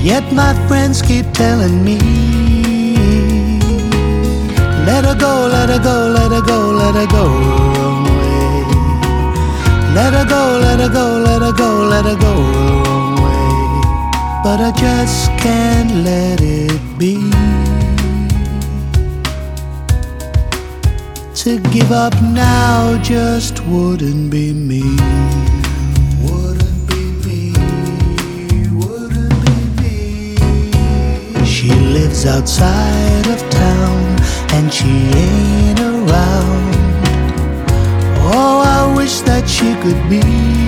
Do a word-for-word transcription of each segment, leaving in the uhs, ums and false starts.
Yet my friends keep telling me, let her go, let her go, let her go, let her go away. Let her go, let her go, let her go, let her go away. But I just can't let it be. To give up now just wouldn't be me. Wouldn't be me, wouldn't be me. She lives outside of town and she ain't around. Oh, I wish that she could be.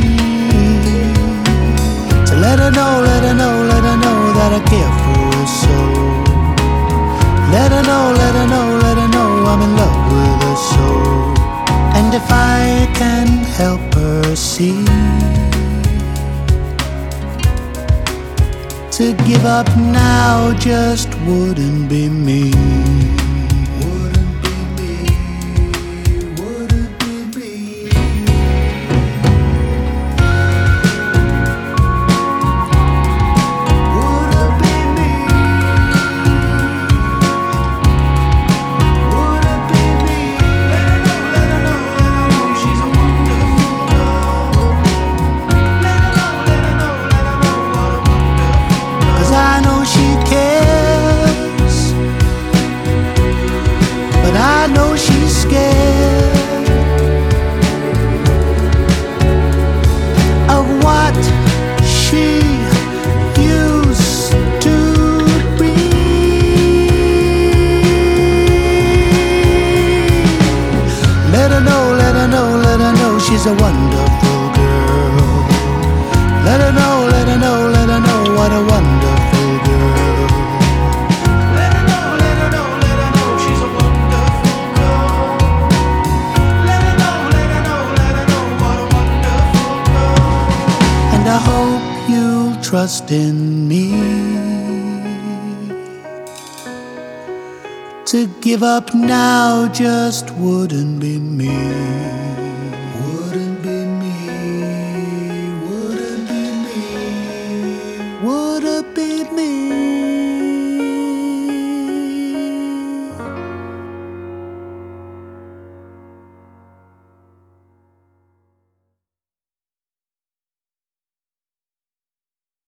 To let her know, let her know, let her know that I care for her so. Let her know, let her know, let her know I'm in love with her soul. And if I can help her see, to give up now just wouldn't be me. Wouldn't be me, wouldn't be me. Wouldn't be me. Wouldn't be me. Let her know, let her know, let her know she's a wonderful girl. Let her know, let her know, let her know what a wonderful girl. 'Cause I know she cares, but I know she's scared of what she used to be. Let her know, let her know, let her know she's a wonderful girl. Let her know, let her know, let her know what a wonderful girl. Let her know, let her know, let her know she's a wonderful girl. Let her know, let her know, let her know what a wonderful girl. And I hope you'll trust in me. To give up now just wouldn't be me. Wouldn't be me, wouldn't be me, wouldn't